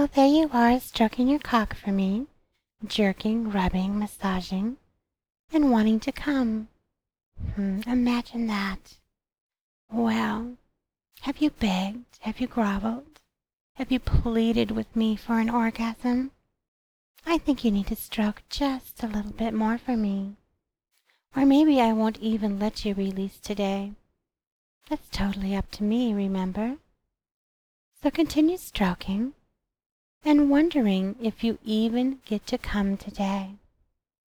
Well, there you are, stroking your cock for me, jerking, rubbing, massaging, and wanting to come. Imagine that. Well, have you begged? Have you groveled? Have you pleaded with me for an orgasm? I think you need to stroke just a little bit more for me. Or maybe I won't even let you release today. That's totally up to me, remember? So continue stroking and wondering if you even get to come today.